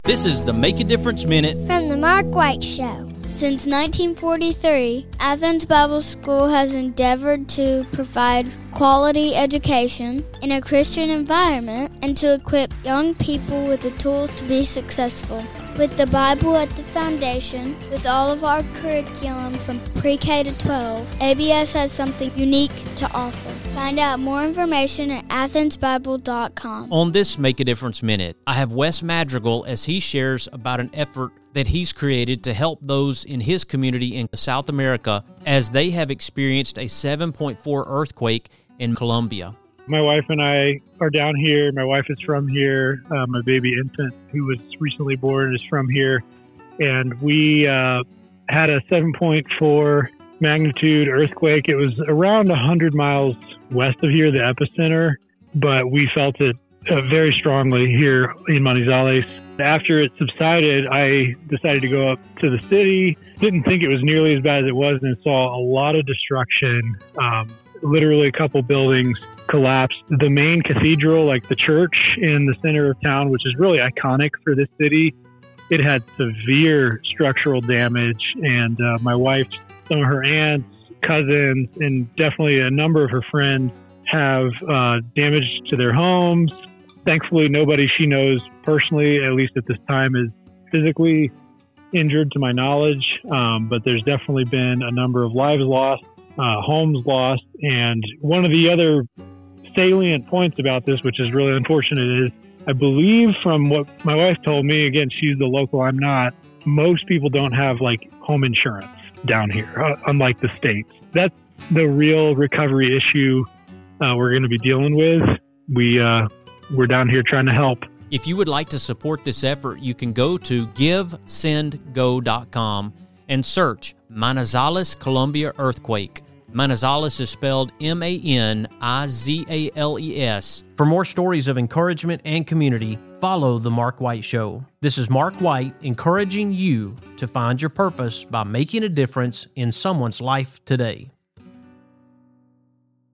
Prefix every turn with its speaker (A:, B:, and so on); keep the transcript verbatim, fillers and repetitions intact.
A: This is the Make a Difference Minute
B: from the Mark White Show. Since nineteen forty-three, Athens Bible School has endeavored to provide quality education in a Christian environment and to equip young people with the tools to be successful. With the Bible at the foundation, with all of our curriculum from pre-K to twelve, A B S has something unique to offer. Find out more information at athens bible dot com.
A: On this Make a Difference Minute, I have Wes Madrigal as he shares about an effort that he's created to help those in his community in South America as they have experienced a seven point four earthquake in Colombia.
C: My wife and I are down here. My wife is from here. Uh, my baby infant, who was recently born, is from here. And we uh, had a seven point four magnitude earthquake. It was around one hundred miles west of here, the epicenter, but we felt it uh, very strongly here in Manizales. After it subsided, I decided to go up to the city. Didn't think it was nearly as bad as it was, and saw a lot of destruction. Um, literally a couple buildings collapsed. The main cathedral, like the church in the center of town, which is really iconic for this city, it had severe structural damage. And uh, my wife, some of her aunts, cousins, and definitely a number of her friends have uh, damage to their homes. Thankfully, nobody she knows personally, at least at this time, is physically injured to my knowledge. Um, but there's definitely been a number of lives lost, uh, homes lost. And one of the other salient points about this, which is really unfortunate, is I believe from what my wife told me, again, she's the local, I'm not, most people don't have like home insurance down here, uh, unlike the States. That's the real recovery issue uh, we're going to be dealing with. We, uh, we're down here trying to help.
A: If you would like to support this effort, you can go to give send go dot com and search Manizales, Colombia earthquake. Manizales is spelled M A N I Z A L E S. For more stories of encouragement and community, follow The Mark White Show. This is Mark White encouraging you to find your purpose by making a difference in someone's life today.